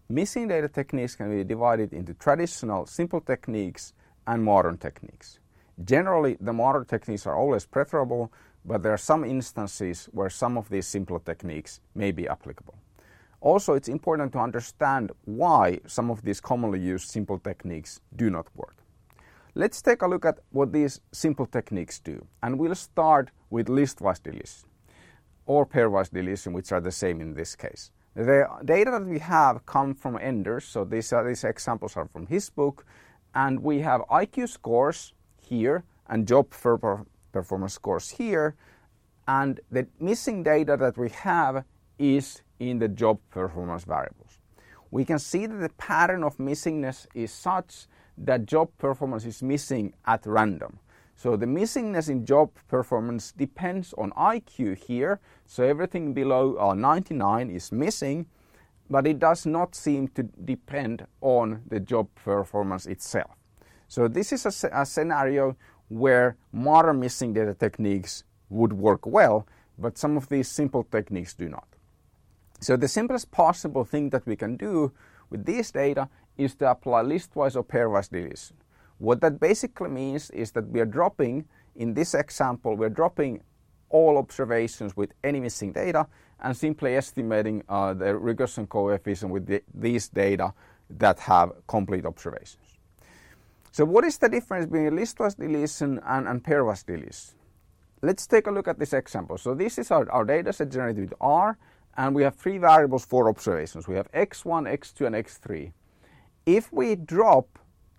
Missing data techniques can be divided into traditional simple techniques and modern techniques. Generally, the modern techniques are always preferable, but there are some instances where some of these simple techniques may be applicable. Also, it's important to understand why some of these commonly used simple techniques do not work. Let's take a look at what these simple techniques do, and we'll start with listwise deletion or pairwise deletion, which are the same in this case. The data that we have come from Enders, so these examples are from his book, and we have IQ scores here and job performance scores here, and the missing data that we have is in the job performance variables. We can see that the pattern of missingness is such that job performance is missing at random. So the missingness in job performance depends on IQ here, so everything below 99 is missing, but it does not seem to depend on the job performance itself. So this is a scenario where modern missing data techniques would work well, but some of these simple techniques do not. So the simplest possible thing that we can do with these data is to apply listwise or pairwise deletion. What that basically means is that we are dropping, in this example, we're dropping all observations with any missing data and simply estimating the regression coefficient with these data that have complete observations. So what is the difference between listwise deletion and pairwise deletion? Let's take a look at this example. So this is our data set generated with R, and we have three variables for observations. We have x1, x2, and x3. If we drop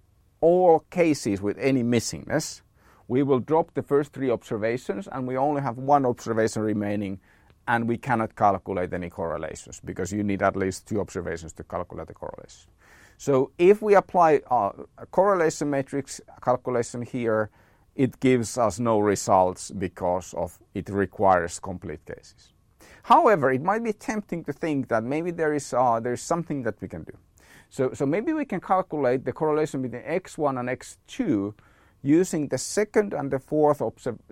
all cases with any missingness, we will drop the first three observations, and we only have one observation remaining, and we cannot calculate any correlations because you need at least two observations to calculate the correlation. So if we apply a correlation matrix calculation here, it gives us no results because it requires complete cases. However, it might be tempting to think that maybe there is something that we can do. So maybe we can calculate the correlation between x1 and x2 using the second and the fourth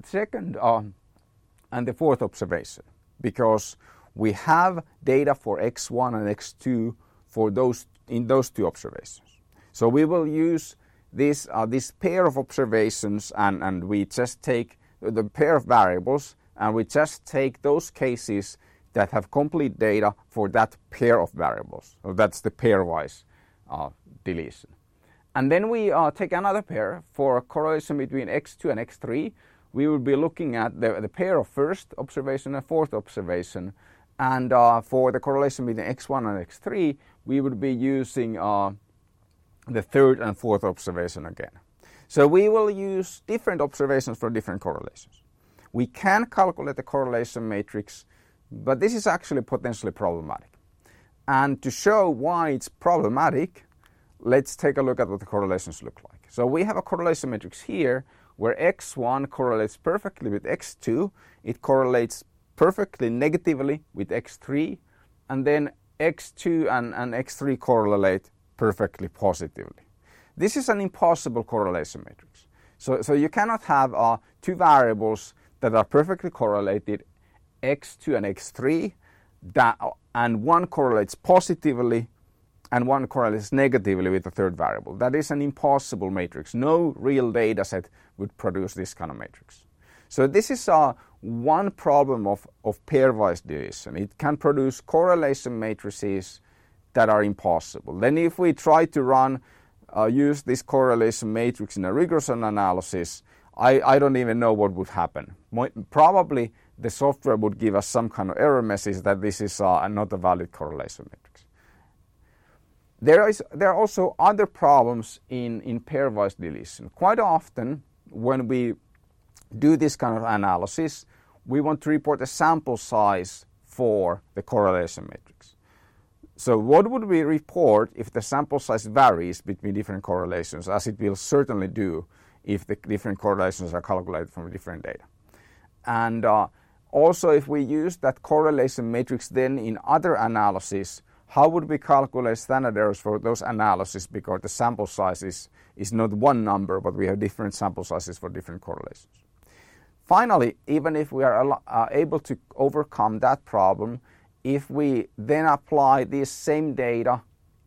observation, because we have data for x1 and x2 in those two observations. So we will use this pair of observations, and we just take the pair of variables, and we just take those cases that have complete data for that pair of variables. So that's the pairwise deletion. And then we take another pair for correlation between x2 and x3. We will be looking at the pair of first observation and fourth observation. And for the correlation between x1 and x3, we would be using the third and fourth observation again. So we will use different observations for different correlations. We can calculate the correlation matrix, but this is actually potentially problematic. And to show why it's problematic, let's take a look at what the correlations look like. So we have a correlation matrix here where x1 correlates perfectly with x2, it correlates perfectly negatively with x3, and then x2 and x3 correlate perfectly positively. This is an impossible correlation matrix. So you cannot have two variables that are perfectly correlated, x2 and x3, and one correlates positively and one correlates negatively with the third variable. That is an impossible matrix. No real data set would produce this kind of matrix. So this is one problem of pairwise deletion. It can produce correlation matrices that are impossible. Then if we try to use this correlation matrix in a regression analysis, I don't even know what would happen. Probably the software would give us some kind of error message that this is not a valid correlation matrix. There are also other problems in pairwise deletion. Quite often when we do this kind of analysis, we want to report a sample size for the correlation matrix. So what would we report if the sample size varies between different correlations, as it will certainly do if the different correlations are calculated from different data. And also if we use that correlation matrix then in other analysis, how would we calculate standard errors for those analyses, because the sample size is not one number, but we have different sample sizes for different correlations. Finally, even if we are able to overcome that problem, if we then apply this same data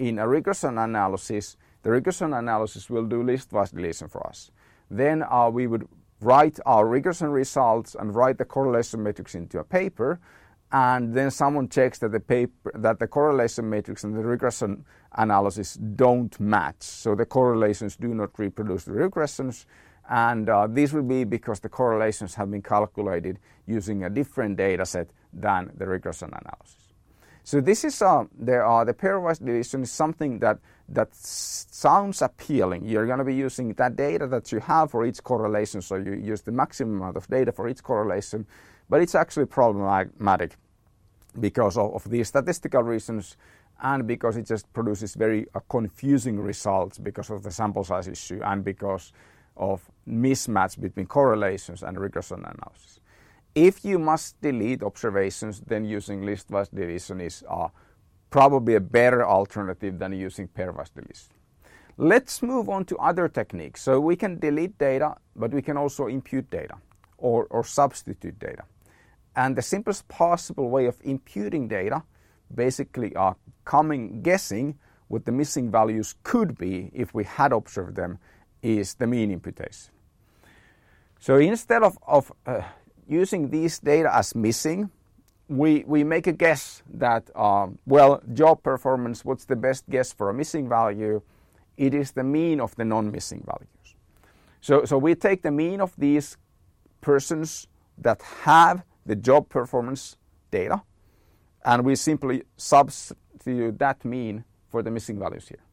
in a regression analysis, the regression analysis will do list-wise deletion for us. Then we would write our regression results and write the correlation matrix into a paper, and then someone checks that the correlation matrix and the regression analysis don't match. So the correlations do not reproduce the regressions, and this will be because the correlations have been calculated using a different data set than the regression analysis. So this is the pairwise deletion is something that sounds appealing. You're going to be using that data that you have for each correlation, so you use the maximum amount of data for each correlation, but it's actually problematic because of these statistical reasons and because it just produces very confusing results because of the sample size issue and because of mismatch between correlations and regression analysis. If you must delete observations, then using list-wise deletion is probably a better alternative than using pairwise deletion. Let's move on to other techniques. So we can delete data, but we can also impute data or substitute data. And the simplest possible way of imputing data, basically guessing what the missing values could be if we had observed them, is the mean imputation. So instead of using these data as missing, we make a guess that, job performance, what's the best guess for a missing value? It is the mean of the non-missing values. So we take the mean of these persons that have the job performance data, and we simply substitute that mean for the missing values here.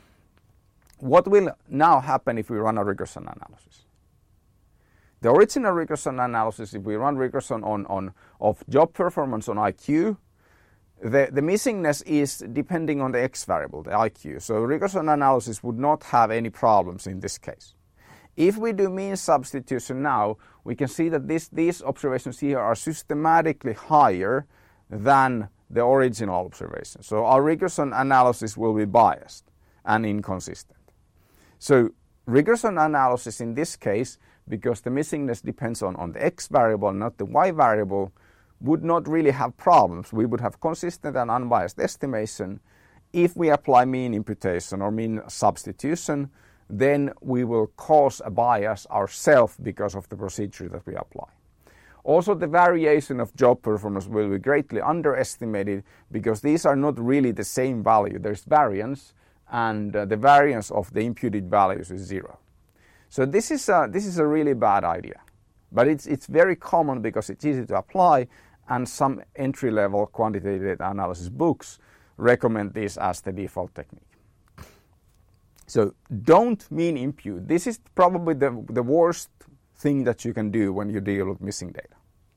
What will now happen if we run a regression analysis? The original regression analysis, if we run regression of job performance on IQ, the missingness is depending on the X variable, the IQ. So regression analysis would not have any problems in this case. If we do mean substitution now, we can see that these observations here are systematically higher than the original observation. So our regression analysis will be biased and inconsistent. So regression analysis in this case, because the missingness depends on the X variable, not the Y variable, would not really have problems. We would have consistent and unbiased estimation. If we apply mean imputation or mean substitution, then we will cause a bias ourselves because of the procedure that we apply. Also, the variation of job performance will be greatly underestimated because these are not really the same value. There's variance, and the variance of the imputed values is 0. So this is a really bad idea, but it's very common because it's easy to apply, and some entry-level quantitative data analysis books recommend this as the default technique. So don't mean impute. This is probably the worst thing that you can do when you deal with missing data.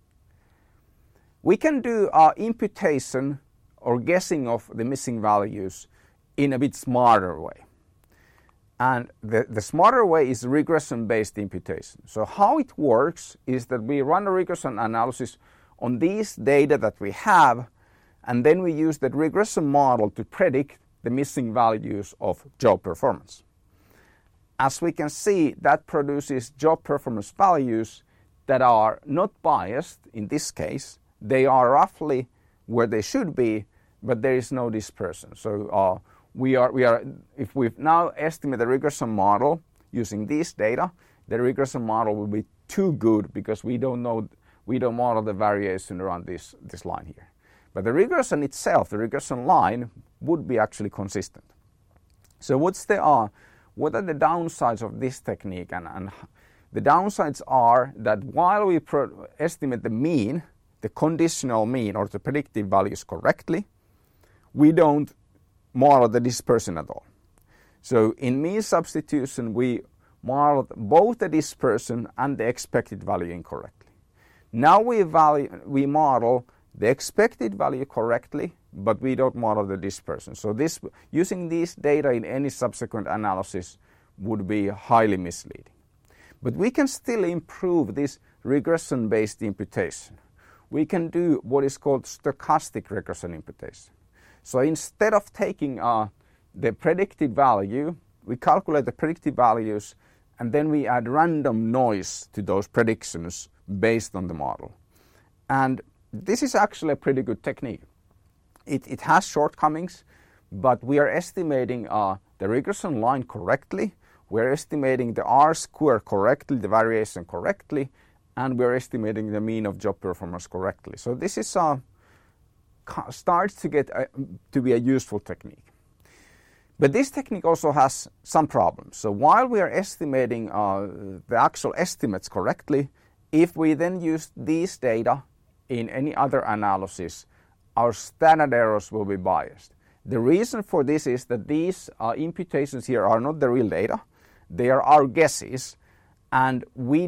We can do imputation or guessing of the missing values in a bit smarter way. And the smarter way is regression-based imputation. So how it works is that we run a regression analysis on these data that we have, and then we use that regression model to predict the missing values of job performance. As we can see, that produces job performance values that are not biased in this case. They are roughly where they should be, but there is no dispersion. So if we now estimate the regression model using these data, the regression model will be too good because we don't model the variation around this line here. But the regression itself, the regression line, would be actually consistent. So what are the downsides of this technique? And the downsides are that while we estimate the mean, the conditional mean or the predictive values correctly, we don't model the dispersion at all. So in mean substitution, we modeled both the dispersion and the expected value incorrectly. Now we model the expected value correctly, but we don't model the dispersion. So using these data in any subsequent analysis would be highly misleading. But we can still improve this regression-based imputation. We can do what is called stochastic regression imputation. So instead of taking the predicted value, we calculate the predicted values, and then we add random noise to those predictions based on the model. And this is actually a pretty good technique. It has shortcomings, but we are estimating the regression line correctly, we're estimating the R-square correctly, the variation correctly, and we're estimating the mean of job performance correctly. So this is starts to get to be a useful technique. But this technique also has some problems. So while we are estimating the actual estimates correctly, if we then use these data in any other analysis, our standard errors will be biased. The reason for this is that these imputations here are not the real data. They are our guesses, and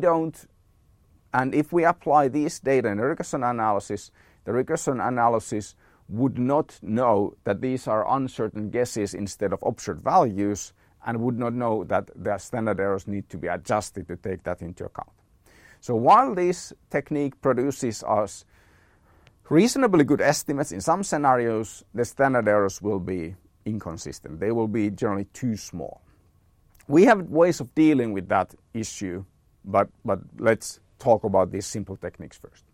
if we apply these data in a regression analysis, the regression analysis would not know that these are uncertain guesses instead of observed values, and would not know that the standard errors need to be adjusted to take that into account. So while this technique produces us reasonably good estimates in some scenarios, the standard errors will be inconsistent. They will be generally too small. We have ways of dealing with that issue, but let's talk about these simple techniques first.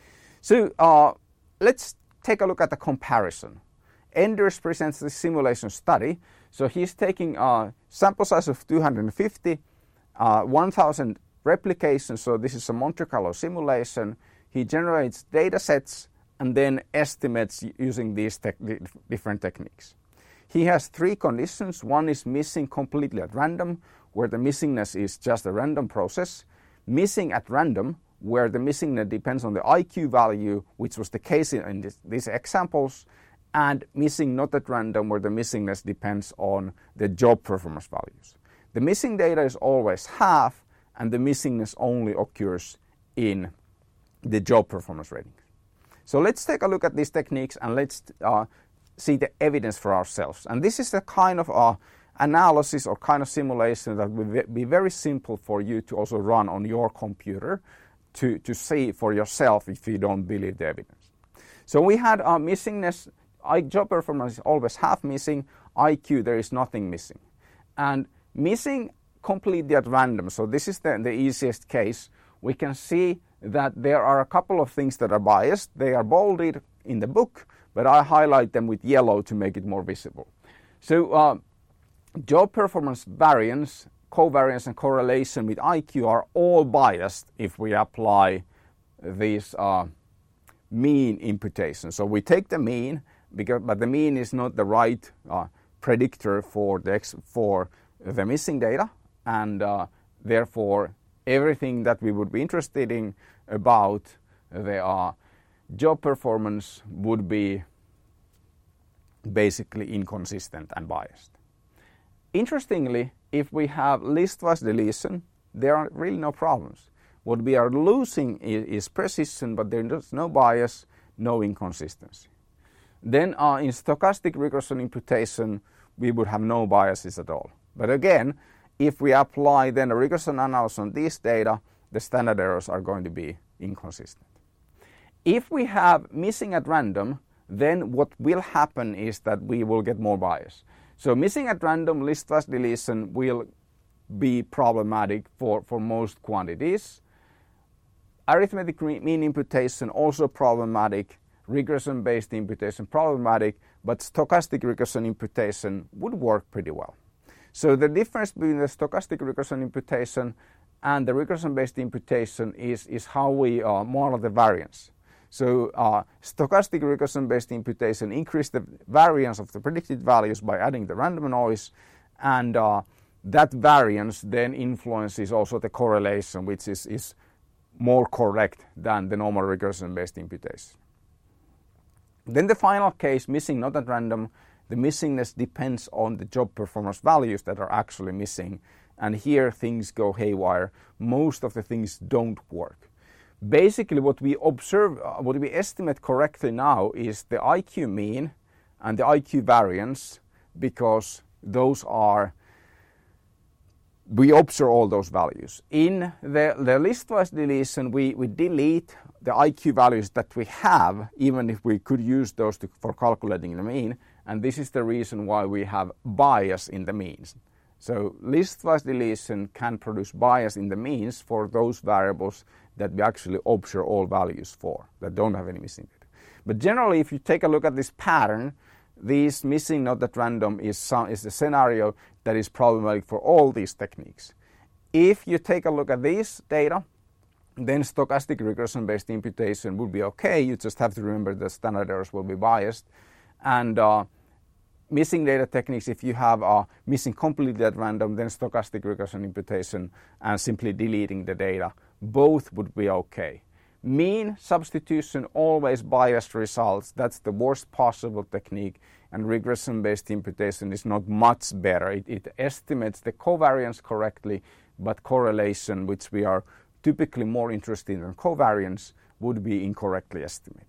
So let's take a look at the comparison. Enders presents the simulation study. So he's taking a sample size of 250, 1,000 replications. So this is a Monte Carlo simulation. He generates data sets and then estimates using these different techniques. He has three conditions. One is missing completely at random, where the missingness is just a random process. Missing at random, where the missingness depends on the IQ value, which was the case in these examples, and missing not at random, where the missingness depends on the job performance values. The missing data is always half, and the missingness only occurs in the job performance ratings. So let's take a look at these techniques and let's see the evidence for ourselves. And this is the kind of analysis or kind of simulation that will be very simple for you to also run on your computer to see for yourself if you don't believe the evidence. So we had missingness. Job performance is always half missing. IQ, there is nothing missing. And missing completely at random, so this is the easiest case. We can see that there are a couple of things that are biased. They are bolded in the book, but I highlight them with yellow to make it more visible. So job performance variance, covariance and correlation with IQ are all biased if we apply these mean imputation. So we take the mean, but the mean is not the right predictor for the missing data, and therefore everything that we would be interested in about the job performance would be basically inconsistent and biased. Interestingly, if we have listwise deletion, there are really no problems. What we are losing is precision, but there is no bias, no inconsistency. Then in stochastic regression imputation, we would have no biases at all. But again, if we apply then a regression analysis on these data, the standard errors are going to be inconsistent. If we have missing at random, then what will happen is that we will get more bias. So missing at random listwise deletion will be problematic for most quantities. Arithmetic mean imputation also problematic. Regression-based imputation problematic, but stochastic regression imputation would work pretty well. So the difference between the stochastic regression imputation and the regression-based imputation is how we model the variance. So stochastic regression-based imputation increases the variance of the predicted values by adding the random noise, and that variance then influences also the correlation, which is more correct than the normal regression-based imputation. Then the final case, missing not at random, the missingness depends on the job performance values that are actually missing, and here things go haywire. Most of the things don't work. Basically what we observe, what we estimate correctly now is the IQ mean and the IQ variance, because those are, we observe all those values. In the listwise deletion, we delete the IQ values that we have, even if we could use those for calculating the mean, and this is the reason why we have bias in the means. So listwise deletion can produce bias in the means for those variables that we actually observe all values for, that don't have any missing data. But generally, if you take a look at this pattern, this missing not at random is a scenario that is problematic for all these techniques. If you take a look at these data, then stochastic regression-based imputation would be okay. You just have to remember that standard errors will be biased. And missing data techniques, if you have missing completely at random, then stochastic regression imputation and simply deleting the data, both would be okay. Mean substitution always biased results. That's the worst possible technique, and regression-based imputation is not much better. It estimates the covariance correctly, but correlation, which we are typically more interested in than covariance, would be incorrectly estimated.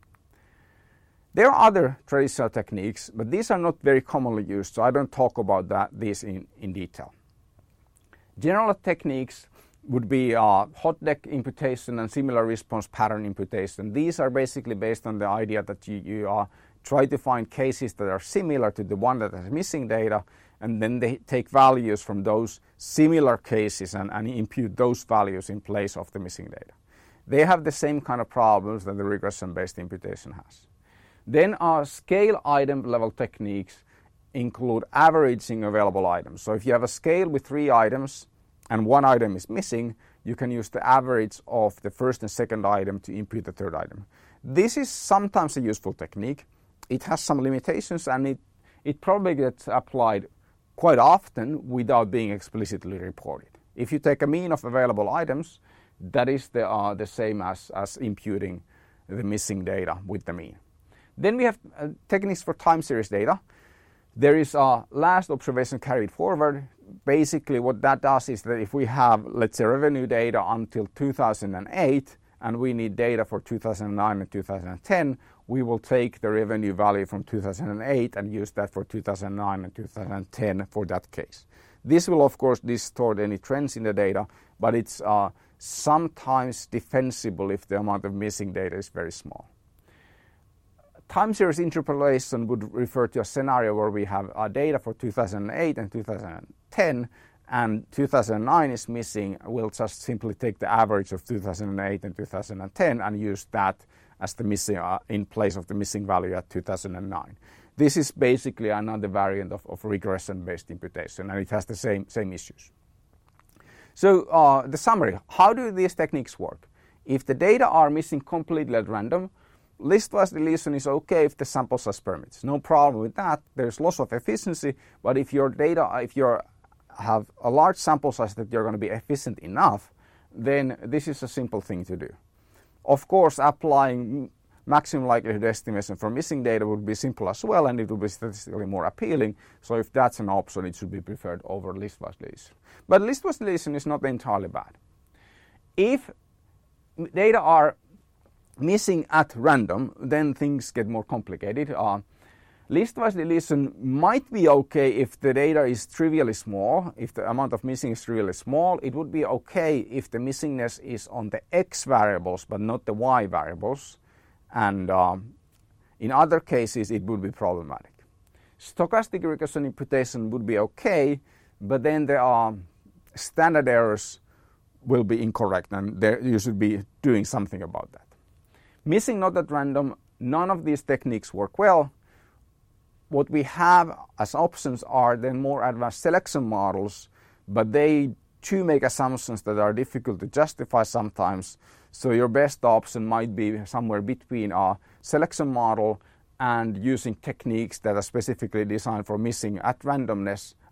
There are other traditional techniques, but these are not very commonly used, so I don't talk about these in detail. General techniques would be hot-deck imputation and similar response pattern imputation. These are basically based on the idea that you try to find cases that are similar to the one that has missing data, and then they take values from those similar cases and impute those values in place of the missing data. They have the same kind of problems that the regression-based imputation has. Then our scale item level techniques include averaging available items. So if you have a scale with 3 items and 1 item is missing, you can use the average of the first and second item to impute the third item. This is sometimes a useful technique. It has some limitations, and it probably gets applied quite often without being explicitly reported. If you take a mean of available items, that is the same as imputing the missing data with the mean. Then we have techniques for time series data. There is a last observation carried forward. Basically what that does is that if we have, let's say, revenue data until 2008 and we need data for 2009 and 2010, we will take the revenue value from 2008 and use that for 2009 and 2010 for that case. This will of course distort any trends in the data, but it's sometimes defensible if the amount of missing data is very small. Time series interpolation would refer to a scenario where we have data for 2008 and 2010 and 2009 is missing. We'll just simply take the average of 2008 and 2010 and use that as the missing in place of the missing value at 2009. This is basically another variant of regression-based imputation, and it has the same issues. So the summary, how do these techniques work? If the data are missing completely at random, listwise deletion is okay if the sample size permits. No problem with that. There's loss of efficiency, but if your data, if you have a large sample size that you're going to be efficient enough, then this is a simple thing to do. Of course, applying maximum likelihood estimation for missing data would be simple as well, and it would be statistically more appealing. So if that's an option, it should be preferred over listwise deletion. But listwise deletion is not entirely bad. If data are missing at random, then things get more complicated. Listwise deletion might be okay if the data is trivially small. If the amount of missing is trivially small, it would be okay if the missingness is on the x variables but not the y variables. And in other cases, it would be problematic. Stochastic regression imputation would be okay, but then there are standard errors will be incorrect, and you should be doing something about that. Missing not at random, none of these techniques work well. What we have as options are then more advanced selection models, but they too make assumptions that are difficult to justify sometimes. So your best option might be somewhere between a selection model and using techniques that are specifically designed for missing at random,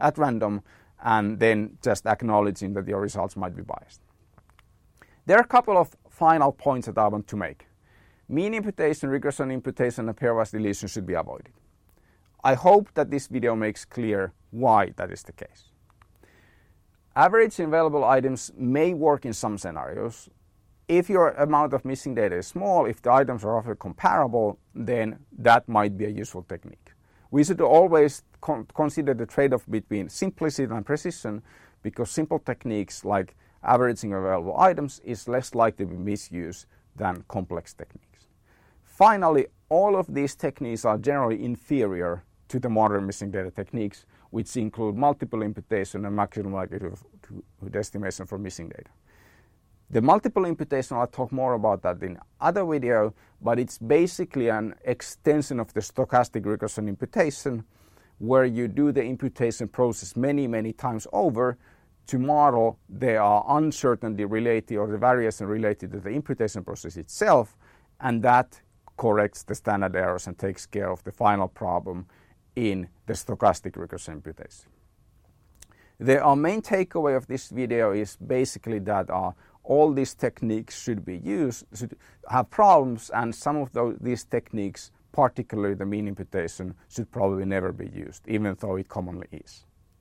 and then just acknowledging that your results might be biased. There are a couple of final points that I want to make. Mean imputation, regression imputation, and pairwise deletion should be avoided. I hope that this video makes clear why that is the case. Averaging available items may work in some scenarios. If your amount of missing data is small, if the items are roughly comparable, then that might be a useful technique. We should always consider the trade-off between simplicity and precision, because simple techniques like averaging available items is less likely to be misused than complex techniques. Finally, all of these techniques are generally inferior to the modern missing data techniques, which include multiple imputation and maximum likelihood estimation for missing data. The multiple imputation, I'll talk more about that in other video, but it's basically an extension of the stochastic recursion imputation, where you do the imputation process many times over to model the uncertainty related or the variation related to the imputation process itself, and that corrects the standard errors and takes care of the final problem in the stochastic recursion imputation. The main takeaway of this video is basically that all these techniques should have problems, and some of these techniques, particularly the mean imputation, should probably never be used, even though it commonly is.